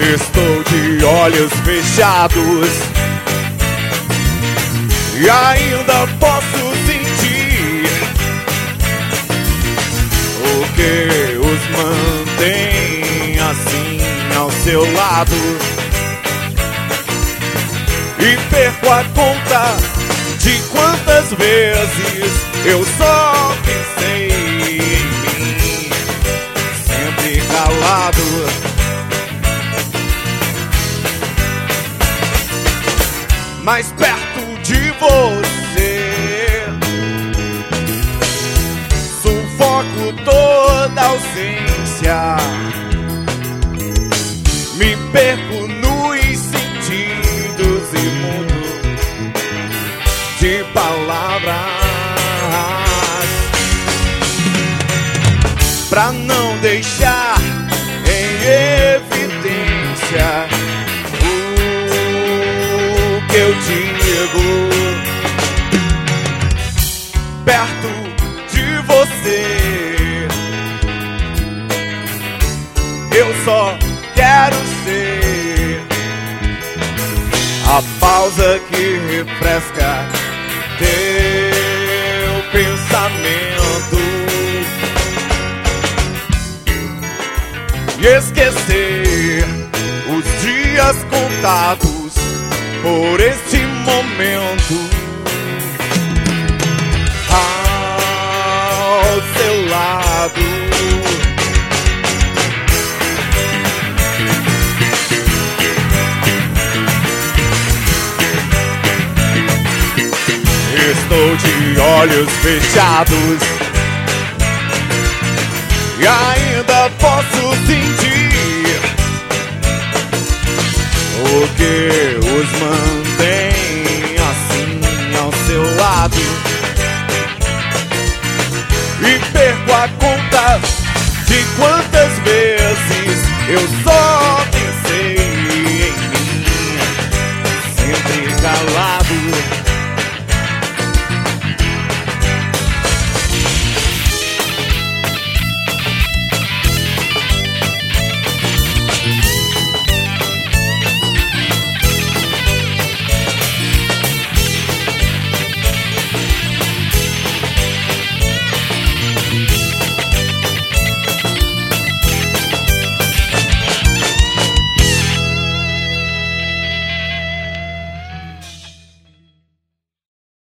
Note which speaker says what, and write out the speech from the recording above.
Speaker 1: Estou de olhos fechados e ainda posso sentir o que os mantém assim ao seu lado. E perco a conta de quantas vezes eu só pensei em mim, sempre calado. Mais perto de você, sufoco toda ausência, me perco nos sentidos e mudo de palavras pra não deixar em evidência o que eu digo. Perto de você, eu só quero ser a pausa que refresca teu pensamento e esquecer os dias contados por este momento ao seu lado. Estou de olhos fechados e ainda